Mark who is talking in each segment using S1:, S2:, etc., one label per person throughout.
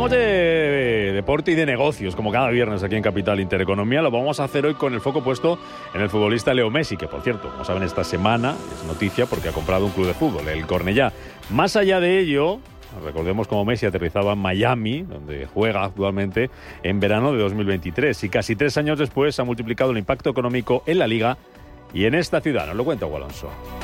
S1: Hablamos de deporte y de negocios, como cada viernes aquí en Capital Intereconomía. Lo vamos a hacer hoy con el foco puesto en el futbolista Leo Messi, que por cierto, como saben, esta semana es noticia porque ha comprado un club de fútbol, el Cornellá. Más allá de ello, recordemos cómo Messi aterrizaba en Miami, donde juega actualmente, en verano de 2023. Y casi 3 años después ha multiplicado el impacto económico en la Liga y en esta ciudad. Nos lo cuenta Hugo Alonso.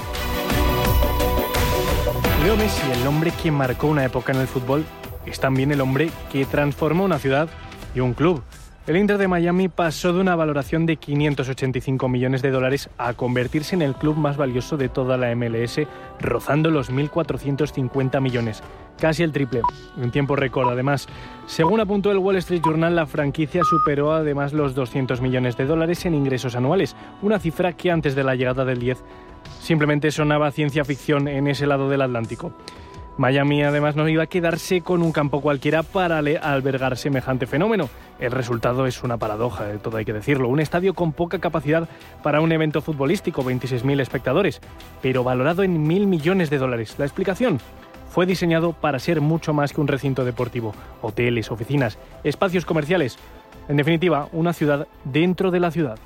S2: Leo Messi, el hombre que marcó una época en el fútbol, es también el hombre que transformó una ciudad y un club. El Inter de Miami pasó de una valoración de 585 millones de dólares a convertirse en el club más valioso de toda la MLS, rozando los 1.450 millones, casi el triple, en tiempo récord. Además, según apuntó el Wall Street Journal, la franquicia superó además los 200 millones de dólares en ingresos anuales, una cifra que antes de la llegada del 10 simplemente sonaba ciencia ficción en ese lado del Atlántico. Miami además no iba a quedarse con un campo cualquiera para albergar semejante fenómeno. El resultado es una paradoja, de todo hay que decirlo. Un estadio con poca capacidad para un evento futbolístico, 26.000 espectadores, pero valorado en 1.000 millones de dólares. La explicación: fue diseñado para ser mucho más que un recinto deportivo. Hoteles, oficinas, espacios comerciales. En definitiva, una ciudad dentro de la ciudad.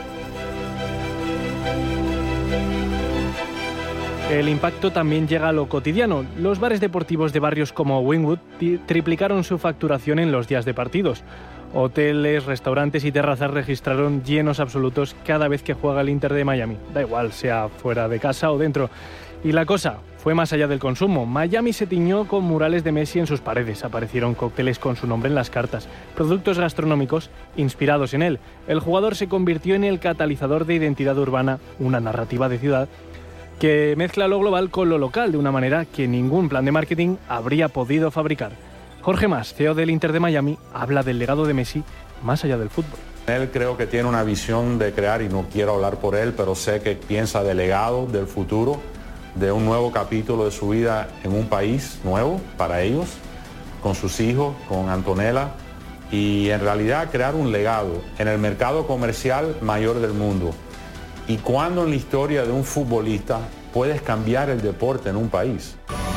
S2: El impacto también llega a lo cotidiano. Los bares deportivos de barrios como Wynwood triplicaron su facturación en los días de partidos. Hoteles, restaurantes y terrazas registraron llenos absolutos cada vez que juega el Inter de Miami. Da igual, sea fuera de casa o dentro. Y la cosa fue más allá del consumo. Miami se tiñó con murales de Messi en sus paredes. Aparecieron cócteles con su nombre en las cartas. Productos gastronómicos inspirados en él. El jugador se convirtió en el catalizador de identidad urbana, una narrativa de ciudad que mezcla lo global con lo local de una manera que ningún plan de marketing habría podido fabricar. Jorge Mas, CEO del Inter de Miami, habla del legado de Messi más allá del fútbol.
S3: Él creo que tiene una visión de crear, y no quiero hablar por él, pero sé que piensa del legado, del futuro, de un nuevo capítulo de su vida en un país nuevo para ellos, con sus hijos, con Antonella, y en realidad crear un legado en el mercado comercial mayor del mundo. ¿Y cuándo en la historia de un futbolista puedes cambiar el deporte en un país?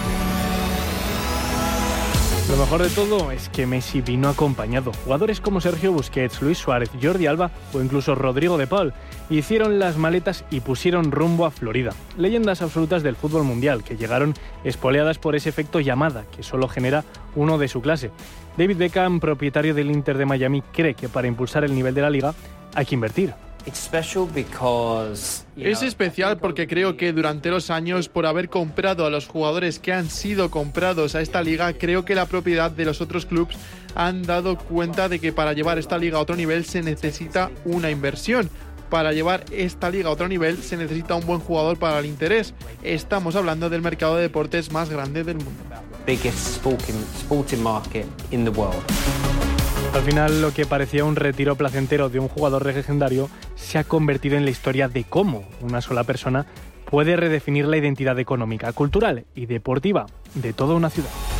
S2: Lo mejor de todo es que Messi vino acompañado. Jugadores como Sergio Busquets, Luis Suárez, Jordi Alba o incluso Rodrigo de Paul hicieron las maletas y pusieron rumbo a Florida. Leyendas absolutas del fútbol mundial que llegaron espoleadas por ese efecto llamada que solo genera uno de su clase. David Beckham, propietario del Inter de Miami, cree que para impulsar el nivel de la liga hay que invertir.
S4: Es especial porque creo que durante los años, por haber comprado a los jugadores que han sido comprados a esta liga, creo que la propiedad de los otros clubes han dado cuenta de que para llevar esta liga a otro nivel se necesita una inversión. Para llevar esta liga a otro nivel se necesita un buen jugador para el interés. Estamos hablando del mercado de deportes más grande del mundo.
S5: Biggest sporting market in the world.
S2: Al final, lo que parecía un retiro placentero de un jugador legendario se ha convertido en la historia de cómo una sola persona puede redefinir la identidad económica, cultural y deportiva de toda una ciudad.